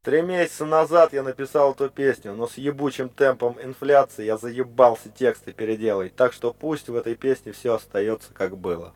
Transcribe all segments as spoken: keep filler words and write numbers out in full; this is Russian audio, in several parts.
Три месяца назад я написал эту песню, но с ебучим темпом инфляции я заебался тексты переделать, так что пусть в этой песне все остается как было.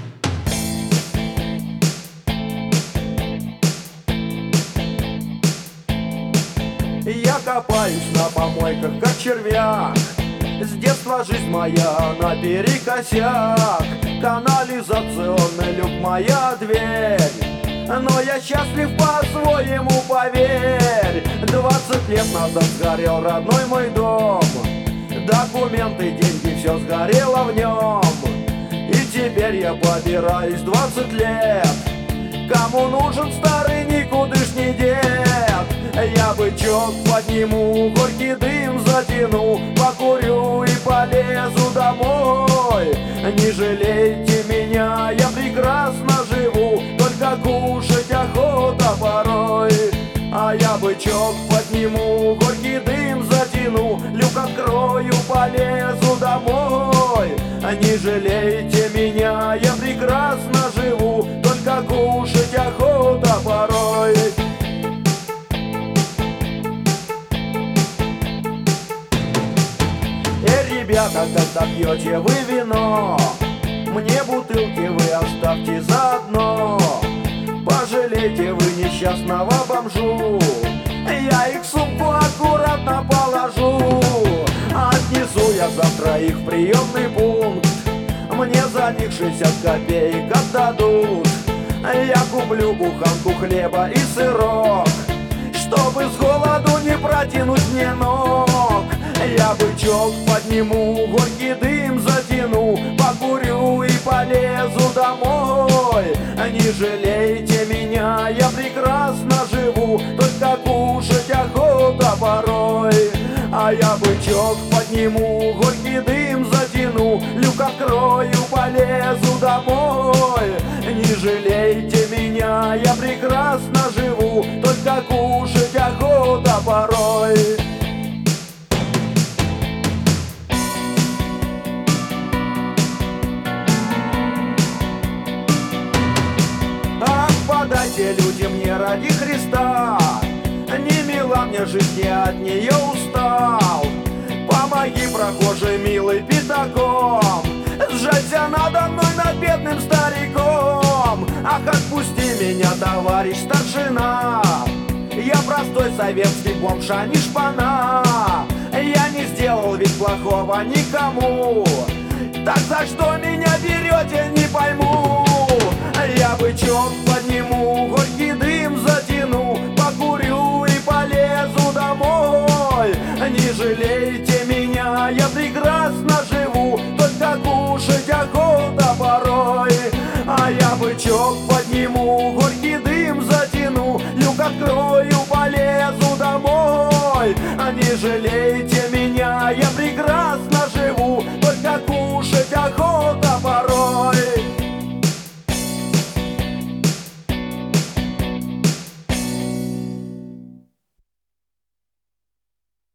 Я копаюсь на помойках, как червяк. С детства жизнь моя наперекосяк. Канализационный люк моя дверь. Но я счастлив по-своему, поверь. Двадцать лет назад сгорел родной мой дом. Документы, деньги, все сгорело в нем. И теперь я побираюсь двадцать лет. Кому нужен старый никудышний дед? Я бычок подниму, горький дым затяну, покурю и полезу домой. Не жалейте меня, я прекрасно живу, только кушать охота порой. А я бычок подниму, горький дым затяну, люк открою, полезу домой. Не жалейте меня, я прекрасно живу, только кушать охота порой. Ребята, когда пьете вы вино, мне бутылки вы оставьте заодно. Пожалейте вы несчастного бомжу, я их в сумку аккуратно положу. Отнесу я завтра их в приемный пункт, мне за них шестьдесят копеек отдадут. Я куплю буханку хлеба и сырок, чтобы с голоду не протянуть мне ног. Я бычок подниму, горький дым затяну, покурю и полезу домой. Не жалейте меня, я прекрасно живу, только кушать охота порой. А я бычок подниму, горький дым затяну, люк открою, полезу домой. Не жалейте меня, я прекрасно живу, только кушать охота порой. Подайте люди мне ради Христа, не мила мне жизнь, я от нее устал. Помоги, прохожий милый, пятаком, сжалься надо мной, над бедным стариком. Ах, отпусти меня, товарищ старшина, я простой советский бомж, а не шпана. Я не сделал ведь плохого никому, так за что меня берете, не пойму. Я бычок подниму, горький дым затяну, покурю и полезу домой. Не жалейте меня, я прекрасно живу, только кушать охота порой. А я бычок подниму, горький дым затяну, люк открою, полезу домой. Не жалейте